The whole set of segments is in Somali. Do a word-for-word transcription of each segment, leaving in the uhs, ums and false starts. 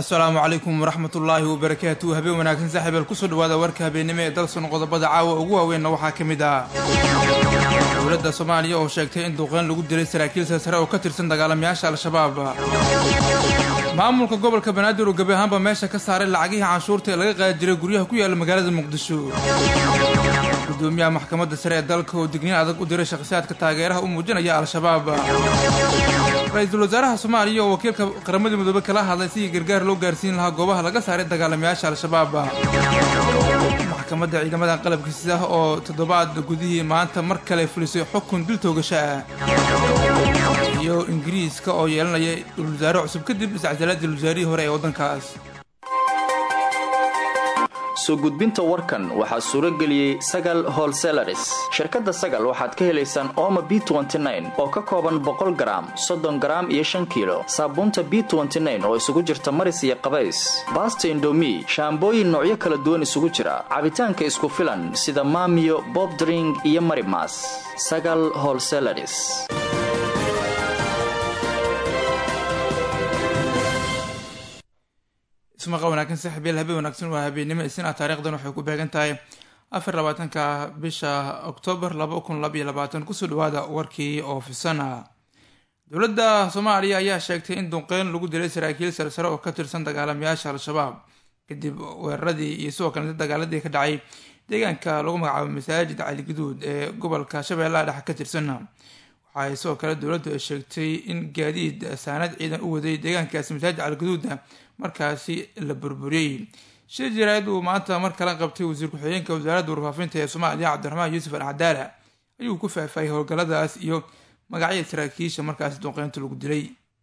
السلام عليكم ورحمة الله وبركاته. هبي وناكن ساحب الكسر وهذا ورك هبينما درسنا قضبة عاوة وجوه وين وحا كمدا ولد الصومالية وشاكتين إن دوغان لجود درس راكيل سرا وكتر صندق على مياش على الشباب معمول كقبل كبنادر وجبهان بماشى كسر العجيه عن شورته لقى جري جريها كويا لمجال المقدسو قدوميا محكمة السرية دالك ودقنين عدد قدر شخصيات كتاجرها وموجنا يا على الشباب رئيس الوزراء الصومالي وكيل قرمد مدبك لها هذا سي جرجار لو جارسين لها جوبها لقى سارد دجال مياش على الشباب محكمة عيد مدى قلب كسيده أو تضبط جوديه مع أنت مركلة فلسي حكم دلته جشاء يو إنجليز كأو يلنا الوزراء عصب كدب استعجالات الوزراء هو رأي وطن كاس soo gudbinta warkan waxa suura galiyay Sagal Wholesalers shirkadda Sagal waxaad ka helaysaan Omo B twenty-nine oo ka kooban boqol gram soddon gram iyo shan kiilo saabuunta B twenty-nine oo isugu jirta maris iyo qabays basta indomie shaambooyin noocyo kala duwan isugu jira cabitaanka isku filan sida Mamiyo Bob Drink iyo Marimas Sagal Wholesalers اسمع قونا كن سحب الهبي ونكسر وهبي نما السنة تاريخ دون حكوا بيجنتاي أفر لباتن كبشة أكتوبر لبوكن لبي لباتن كسر هذا وركي أو في السنة دولة صوماليا يا شاكتين إن دونقين لقود درس راكيل سرسرة وكتر صندق على مياش على الشباب كدب والردي يسوع كان صندق على دي كدعي ديجان كلغم على مساجد على الجدود قبل كشبه لا راح كتر سنة وحيسوع كانت دولة الشاكتين إن جديد سنة عيدا أودي ديجان كاس مساجد على الجدود markaasi la burburiyay shir jiraad uu maanta mar kale qabtay wasiir ku-xigeenka wasaaradda warfaafinta ee Soomaaliya Cabdiraxmaan Yuusuf Al-Cadaala ayuu ku faahfaahiyay howlgalladaas iyo magacyada saraakiisha markaasi doonqeynta lagu dilay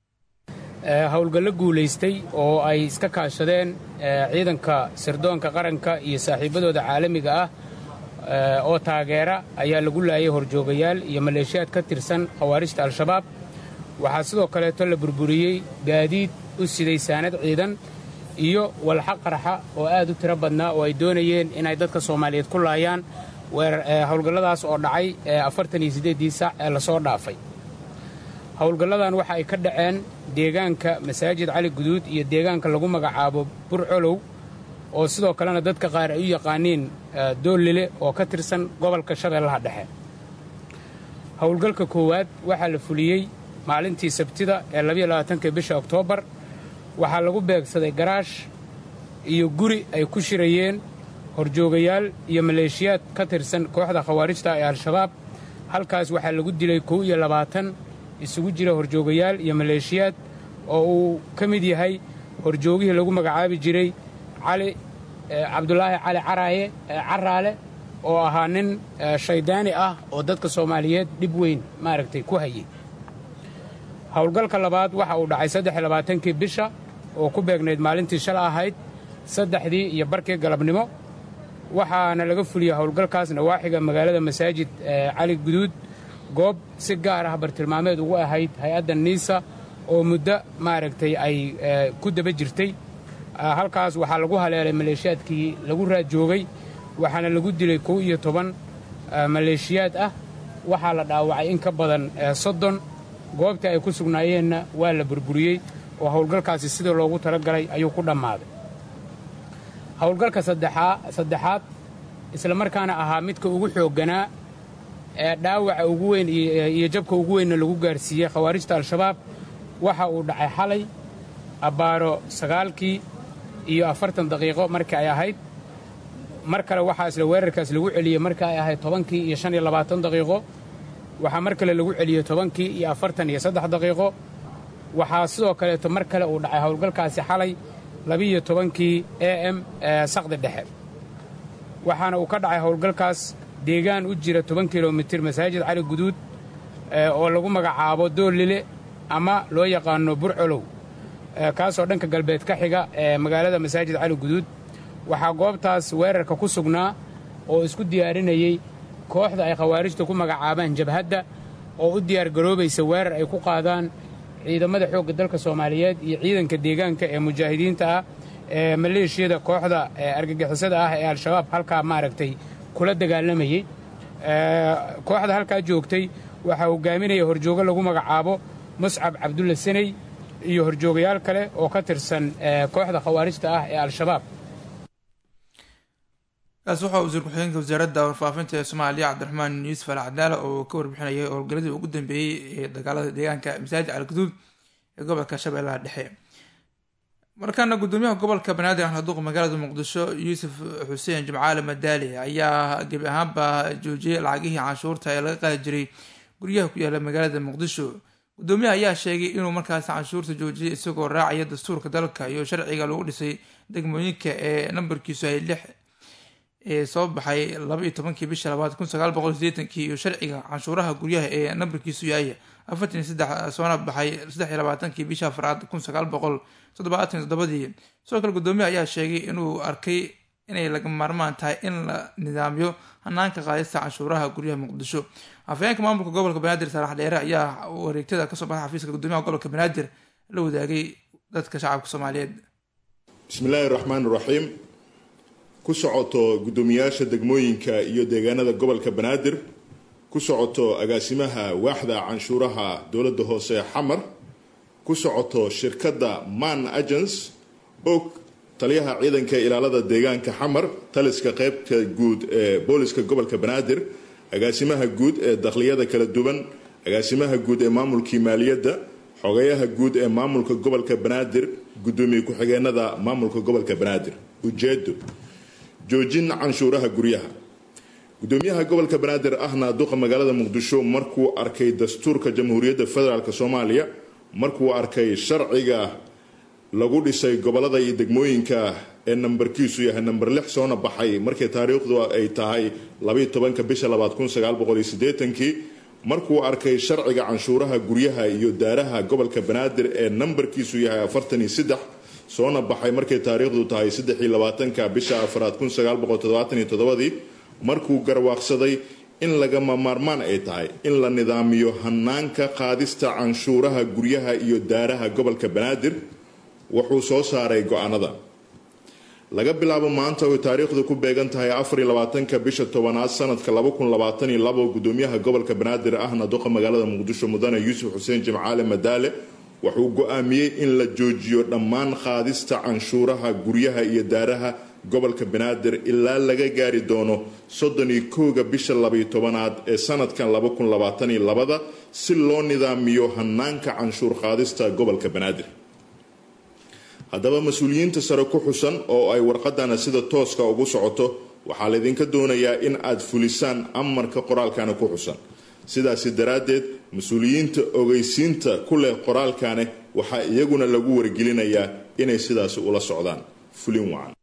ee howlgallo guuleystay oo ay iska kaashadeen ciidanka sirdoonka qaranka iyo saaxiibadooda caalamiga ah oo taageera ayaa lagu laayay horjoogayaal iyo maleeshiyaad ka tirsan khawaarijta al-shabaab waxaa sidoo kale la burburiyay gaadiid u siday saanad ciidan iyo walxa qarxa oo aad u tiro badnaa oo ay doonayeen inay dadka Soomaaliyeed ku laayaan weer howlgalladaas oo dhacay afartan iyo siddeed saac ee la soo dhaafay howlgalladan waxa ay ka dhaceen deegaanka masaajid Cali Guduud iyo deegaanka lagu magacaabo Burcolow oo sidoo kalena dadka qaar ay u yaqaaniin Doolile oo ka tirsan gobolka Shabeellaha Dhexe howlgalka koowaad waxa la fuliyay maalintii Sabtida ee laba iyo labaatanka bisha Oktoobar waxaa lagu beegsaday garaash iyo guri ay ku shirayeen horjoogayaal iyo maleeshiyaad ka tirsan kooxda khawaarijta ee al-shabaab halkaas waxaa lagu dilay kow iyo labaatan isugu jira horjoogayaal iyo maleeshiyaad oo uu ka mid yahay horjoogihii lagu magacaabi jiray cali cabdulaahi cali caraaye caraale oo ahaa nin shaydaani ah oo dadka Soomaaliyeed dib weyn maaragtay ku hayay howlgalka labaad waxa uu dhacay saddex iyo labaatankii bisha oo ku beegneyd maalintii shalay ahayd saddexdii iyo barkii galabnimo waxaana laga fuliyay howlgalkaas nawaaxiga magaalada masaajid Cali Guduud goob si gaar ah bartilmaameed ugu ahayd hay'adda Niisa oo muddo maaragtay ay ku daba jirtay halkaas waxaa lagu haleelay maleeshiyaadkii lagu raad joogay waxaana lagu dilay kow iyo toban maleeshiyaad ah waxaa la dhaawacay in ka badan soddon goobta ay ku sugnaayeenna waa la burburiyay oo howlgalkaasi sidoo loogu talagalay ayuu ku dhammaaday howlgalka saddexaad isla markaana ahaa midka ugu xoogganaa ee dhaawaca ugu weyn iyo jabka ugu weynna lagu gaarsiiyey khawaarijta al-shabaab waxa uu dhacay xalay abbaaro sagaalkii iyo afartan daqiiqo markii ay ahayd mar kale waxaa isla weerarkaas lagu celiyey markii ay ahayd tobankii iyo shan iyo labaatan daqiiqo waxaa mar kale lagu celiyey tobankii iyo afartan iyo saddex daqiiqo waxaa sidoo kaleeto mar kale uu dhacay howlgalkaasi xalay labiiyo tobankii am saqdi dhexe waxaana uu ka dhacay howlgalkaas deegaan u jira toban kilomitir masaajid Cali Guduud oo lagu magacaabo Doolile ama loo yaqaano Burcolow kaasoo dhanka galbeed ka xiga ee magaalada masaajid Cali Guduud waxaa goobtaas weerarka ku sugnaa oo isku diyaarinayay kooxda ay khawaarijta ku magacaabaan jabhadda oo u diyaar garoobaysa weerar ay ku qaadaan ciidamada xoogga dalka Soomaaliyeed iyo ciidanka deegaanka ee mujaahidiinta ah ee maleeshiyada kooxda argagixisada ah ee al-shabaab halka maaragtay kula dagaalamayay kooxda halka joogtay waxa uu hogaaminayay horjooga lagu magacaabo Muscab Cabdulla Sanay iyo horjoogayaal kale oo ka tirsan kooxda khawaarijta ah ee al-shabaab. kaas waxaa wasiir ku-xigeenka wasaaradda warfaafinta ee soomaaliya cabdiraxmaan yuusuf al cadaala oo ka warbixinayay howlgaladii ugu dambeeyey ee dagaalada deegaanka masaajid calgaduud ee gobolka shabeellaha dhexe. markaana gudoomiyaha gobolka banaadir axmed magaalada muqdisho yuusuf xuseen jimcaale madaali ayaa gebi ahaanba joojiyay lacagihii canshuurta ee laga qaadi jiray guryaha ku yaala magaalada muqdisho. gudoomiyaha ayaa sheegay inuu markaasi canshuurta joojiyay isagoo raacaya dastuurka dalka iyo sharciga lagu dhisay degmooyinka ee nambarkiisu ay lix ee soo baxay laba iyo tobankii bisha labaad kun sagaal boqol sideetankii iyo sharciga canshuuraha guryaha ee nambarkiisu yahay afartan iyo saddex soona baxay saddex iyo labaatankii bisha afraad kun sagaal boqol toddobaatan iyo toddobadii. sidoo kale gudoomiyaha ayaa sheegay inuu arkay inay laga maarmaan tahay in la nidaamiyo hanaanka qaadista canshuuraha guryaha muqdisho. afhayeenka maamulka gobolka banaadir saalax dheere ayaa wareegtada kasoo baxay xafiiska gudoomiyaha gobolka banaadir la wadaagay dadka shacabka soomaaliyeed. bismillaahi raxmaan raxiim. ku socoto gudoomiyaasha degmooyinka iyo deegaanada gobolka banaadir, ku socoto agaasimaha waaxda canshuuraha dowladda hoose xamar, ku socoto shirkadda man agents og taliyaha ciidanka ilaalada deegaanka xamar, taliska qaybta guud ee booliska gobolka banaadir, agaasimaha guud ee dakhliyada kala duwan, agaasimaha guud ee maamulkii maaliyadda, xogayaha guud ee maamulka gobolka banaadir, gudoomiye ku-xigeenada maamulka gobolka banaadir. ujeedo joojin canshuuraha guryaha. gudoomiyaha gobolka banaadir ahna duqa magaalada muqdisho markuu arkay dastuurka jamhuuriyadda federaalk soomaaliya, markuu arkay sharciga lagu dhisay gobolada iyo degmooyinka ee nambarkiisu yahay namber lix soona baxay markii taariikhdu ay tahay labaiyo tobanka bisha labaad kun sagaal boqol iyo siddeetankii, markuu arkay sharciga canshuuraha guryaha iyo daaraha gobolka banaadir ee nambarkiisu yahay afartan iyo saddex soona baxay markay taariikhdu tahay saddex iyo labaatanka bisha afraad kun sagaal boqol toddobaatan iyo toddobadii, markuu garwaaqsaday in lagama maarmaan ay tahay in la nidaamiyo hanaanka qaadista canshuuraha guryaha iyo daaraha gobolka banaadir, wuxuu soo saaray go-aanada. laga bilaabo maanta oo taariikhdu ku beegan tahay afar iyo labaatanka bisha tobanaad sanadka laba kun labaatan iyo labo, gudoomiyaha gobolka banaadir ahna duqa magaalada muqdisho mudane yuusuf xuseen jimcaale madaale wuxuu go-aamiyey in la joojiyo dhammaan qaadista canshuuraha guryaha iyo daaraha gobolka banaadir ilaa laga gaari doono soddon iyo kowga bisha labaiyo tobanaad ee sanadkan laba kun labaatan iyo labada si loo nidaamiyo hanaanka canshuur qaadista gobolka banaadir. haddaba mas-uuliyiinta sare ku xusan oo ay warqadana sida tooska ugu socoto waxaa laydinka doonayaa in aad fulisaan amarka qoraalkana ku xusan. sidaasi daraaddeed mas-uuliyiinta ogeysiinta ku leh qoraalkane waxaa iyaguna lagu wargelinayaa inay sidaasi ula socdaan. fulin wacan.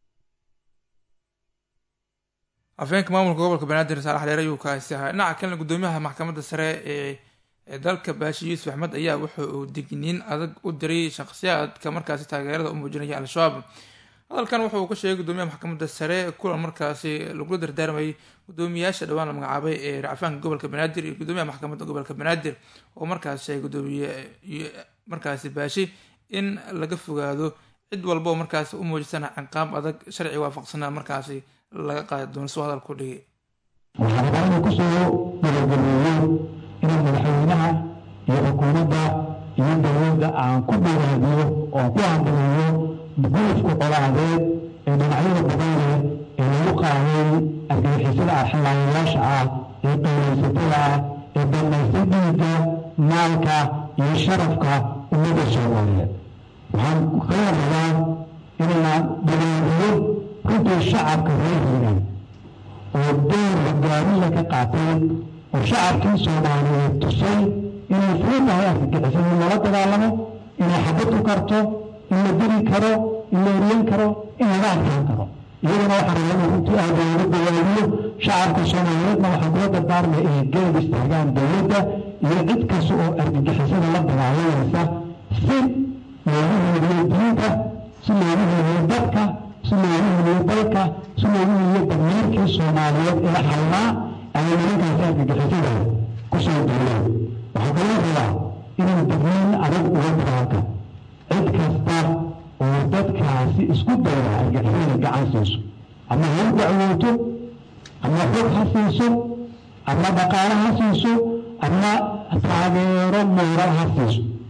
afhayeenka maamulka gobolka banaadir saalax dheere ayuu kaasi ahaa. dhinaca kalena gudoomiyaha maxkamadda sare ee ee dalka baashi yuusuf axmed ayaa wuxa uu digniin adag u diray shakhsiyaadka markaasi taageerada u muujinaya al-shabaab. hadalkan wuxuu ka sheegay gudoomiyaha maxkamadda sare kulan markaasi lagula dardaarmayay gudoomiyaasha dhowaan la magacaabay ee racfaanka gobolka banaadir iyo gudoomiyaha maxkamadda gobolka banaadir oo markaas sheegay gudoomiye markaasi baashi in laga fogaado cid walba oo markaasi u muujisana ciqaab adag sharci waafaqsana markaasi laga qaadi doono soo hadal ku dhigay. waxaan kusoo gabagabeeyey in madaxweynaha iyo xukuumadda iyo dowladda aan ku dhowaadiyo oo ku hambaneeyo guufka colaadeed ee dhinacyada badan leh ee lagu qaaday argagixisada arxilaayayaasha ah ee qeyraysatada ah ee dambaysa dhiigga maalka iyo sharafka ummadda soomaaliyeed. waxaan kala rabaa inaan dhowaadiyo runtii shacabka reer hiiraan oo door hogaamiya ka qaatay oo shacabkii soomaaliyeed tusay inay fuu tahay argagixisada in lala dagaalamo, inay xabad u karto, in la dili karo, in la eriyan karo, in laga adkaan karo. iyaguna waxaa rabaa inuu runtii aad looga dawaadiyo shacabka soomaaliyeedna waxaa kula dardaarmaya inay garab istaagaan dowladda iyo cid kasta oo argagixisada la dagaalamaysa si loogu heliyo diinta, si loogu heliyo dadka, si loogu heliyo dalka, si loogu heliyo damiirkii soomaaliyeed ee xalnaa ay nimankaasi argagixisada kusoo duuleen. waxaa kaloo rabaa inuu digniin adag uga dagaalka cid kasta oo dadkaasi isku dayda argagixisada gacan siiso, ama ha u dacwooto, ama xog ha siiso, ama dhaqaale ha siiso, ama taageero mooral ha siiso.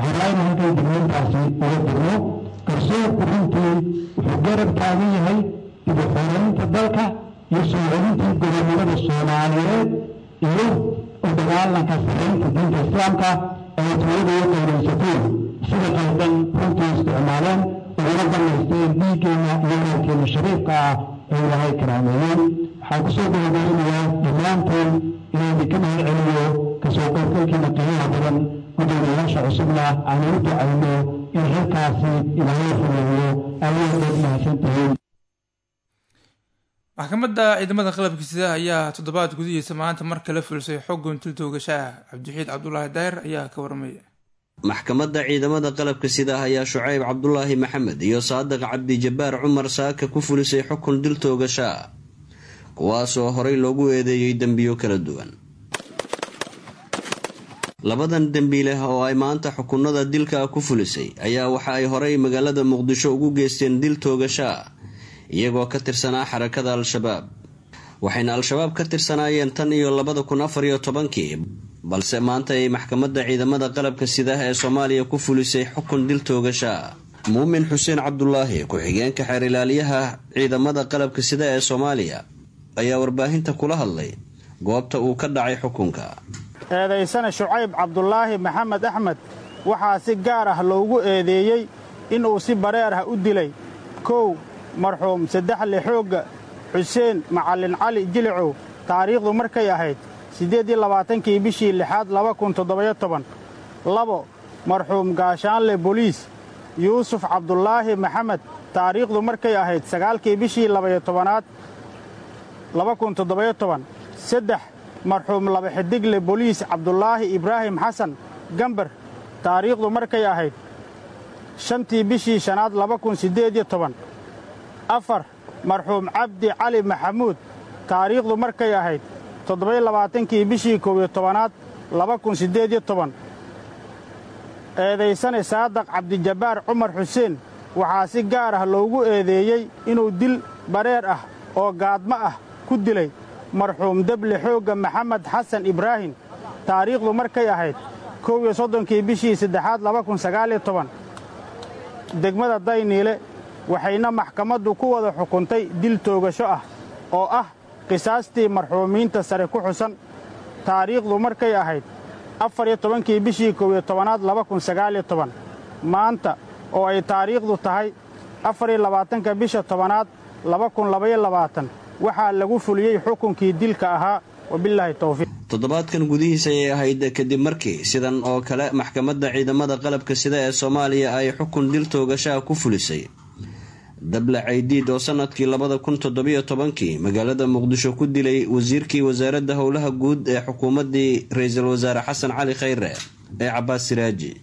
waxaan rabaa inaan halkan digniintaasi uga dirno garsoorku runtii wuxuu garab taagan yahay dib u xoreynta dalka iyo soo celintii gobonnimada soomaaliyeed iyo u dagaalanka sareynta diinta islaamka ee tuulada iyo qowlaysateen sida qaldan runtii isticmaaleen uguna banaysteen dhiiggeena iyo maalkeena shariifka ah ee ilaahay karaameeyey waxaan kusoo gabagabinayaa dhammaanteen inaan ka mahad celiyo kasoo qaybgalkiina qiimaha badan gudoomiyaasha cusubna aan ugu ducayno in halkaasi ilaahay fuleeyo awoodoood mahadsantihiin maxkamadda ciidamada qalabka sida ayaa toddobaad gudihiisa maanta mar kale fulisay xog guntil toogashaah cabdixiid cabdulaahi daahir ayaa ka waramaya maxkamadda ciidamada qalabka sida ayaa shucayb cabdulaahi maxamed iyo saadiq cabdijabbaar cumar saaka ku fulisay xukun dil toogashaa kuwaasoo horey loogu eedeeyey dembiyo kala duwan labadan dembiileh oo ay maanta xukunada dilka ku fulisay ayaa waxa ay horey magaalada muqdisho ugu geysteen dil toogashaa iyagoo ka tirsanaa xarakada al-shabaab waxayna al-shabaab ka tirsanaayeen tan iyo labada kun afar iyo tobankii balse maanta ay maxkamadda ciidamada qalabka sida ee soomaaliya ku fulisay xukun dil toogashaa muumin xuseen cabdulaahi ku-xigeenka xeer ilaaliyaha ciidamada qalabka sida ee soomaaliya ayaa warbaahinta kula hadlay goobta uu ka dhacay xukunka eedaysana shucayb cabdulaahi maxamed axmed waxaa si gaar ah loogu eedeeyey inuu si bareer ah u dilay kow marxuum saddexle xoogga xuseen macallin cali jilicow taariikhdu markay ahayd siddeed iyo labaatankii bishii lixaad laba kun toddobiyo toban labo marxuum gaashaanle boliis yuusuf cabdulaahi maxamed taariikhdu markay ahayd sagaalkii bishii labayo tobanaad laba kun toddobiyo toban saddex marxuum laba xidigle boliis cabdulaahi ibraahim xasan gambar taariikhdu markay ahayd shantii bishii shanaad laba kun siddeed iyo toban afar marxuum cabdi cali maxamuud taariikhdu markay ahayd toddobiyo labaatankii bishii kow iyo tobanaad laba kun siddeed iyo toban eedaysane saadaq cabdijabbaar cumar xuseen waxaa si gaar ah loogu eedeeyey inuu dil bareer ah oo gaadmo ah ku dilay marxuum deble xoogga maxamed xasan ibraahim taariikhdu markay ahayd kow iyo soddonkii bishii saddexaad laba kun sagaaliyo toban degmada dayniile waxayna maxkamaddu ku wada xukuntay dil toogasho ah oo ah qisaastii marxuumiinta sare ku xusan taariikhdu markay ahayd afar iyo tobankii bishii kow iyo tobanaad laba kun sagaaliyo toban maanta oo ay taariikhdu tahay afar iyo labaatanka bisha tobanaad laba kun labaiyo labaatan waxaa lagu fuliyey xukunkii dilka ahaa wabilaahi towfiiq toddobaadkan gudihiisa ayay ahayd kadib markii sidan oo kale maxkamadda ciidamada qalabka sida ee soomaaliya ay xukun dil toogashaa ku fulisay dable caydiid oo sanadkii labada kun toddobiyo tobankii magaalada muqdisho ku dilay wasiirkii wasaaradda howlaha guud ee xukuumaddii ra-iisul wasaare xasan cali khayre ee cabaas siraaji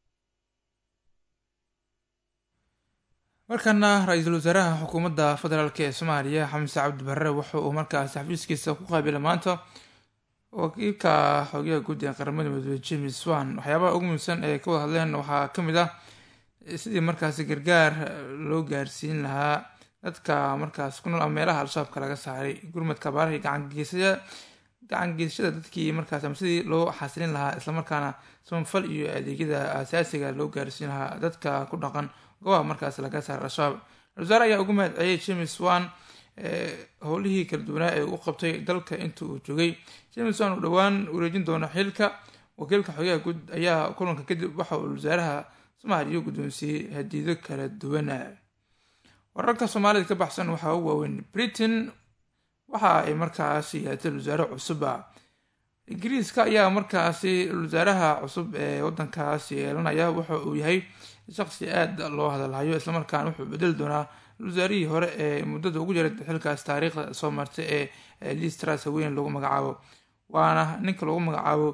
markana ra-iisul wasaaraha xukuumadda federaalk ee soomaaliya xamse cabdi barre wuxa uu markaasi xafiiskiisa ku qaabilay maanta wakiilka xogaha guud ee qaramada midoobe james wan waxyaabaha ugu muhiimsan ee ka wada hadleen waxaa ka mid ah sidii markaasi gargaar loo gaarsiin lahaa dadka markaas ku nool ama meelaha al-shabaabka laga saaray gurmadka baaraha gacangeysaya gacangeysashada dadkii markaas ama sidii loo xasilin lahaa islamarkaana samafal iyo adeegyada asaasiga loo gaarsiin lahaa dadka ku dhaqan goobaha markaas laga saaray al-shabaab wasaare ayaa ugu mahadceliyay james wan howlihii kala duwanaa ee uu qabtay dalka inta uu joogay james wan uu dhowaan wareejin doono xilka wakiilka xogaha guud ayaa kulanka kadib waxa uu wasaaraha soomaaliya guddoonsiiyey hadiido kala duwan wararka soomaalida ka baxsan waxaa ugu waaweyn britain waxa ay markaasi yeelatay wasaare cusub ingiriiska ayaa markaasi wasaaraha cusub ee wadankaasi yeelanaya wuxa uu yahay shaqsi aada loo hadalhayo islamarkaana wuxuu bedeli doonaa wasaarihii hore ee muddada ugu yaray xilkaas taariikhda soo martay ee liz truss weyn lagu magacaabo waana ninka lagu magacaabo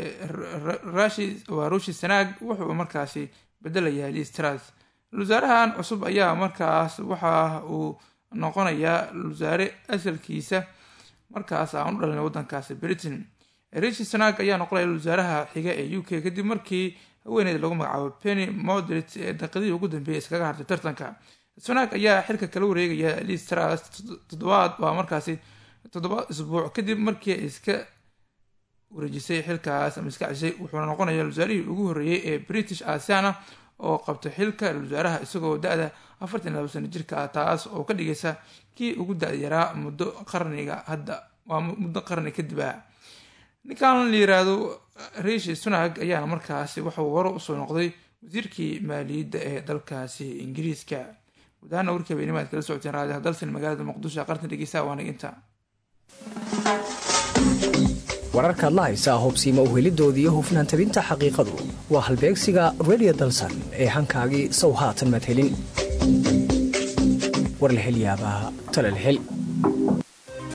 waa rushi sanaag wuxuu markaasi bedelayaa liz truss wasaarahan cusub ayaa markaas waxa uu noqonayaa wasaare asalkiisa markaas aan u dhalin wadankaasi britain rishi sanaag ayaa noqonaya wasaaraha xiga ee u k kadib markii haweeneyd lagu magacaabo penny modrit ee daqiiqadii ugu dambeeyay iskaga hartay tartanka sanaag ayaa xilka kala wareegaya liz truss toddobaad waa markaasi toddoba isbuuc kadib markii iska wareejisay xilkaas ama iska cishay wuxuuna noqonayaa wasaarihii ugu horreeyey ee british aasiana oo qabta xilka wasaaraha isagoo da-da afartan iyo labo sano jirka ah, taas oo ka dhigaysa kii ugu da-yaraa muddo qarniga hadda waa muddo qarni kadib ah. ninkan la yiraahdo Rishi Sunak ayaana markaasi waxuu hore usoo noqday wasiirkii maaliyadda ee dalkaasi ingiriiska. gudahaan warkii habeenimo kala socoteen raadiyaha dalsan magaalada muqdisho qarni dhegeysa waana inta wararkaad la haysaa hubsiima uhelidoodii iyo hufnaan tabinta xaqiiqadu waa halbeegsiga radio dalsan ee hankaagii sow haatan madhelin war la hel yaabaa tala la hel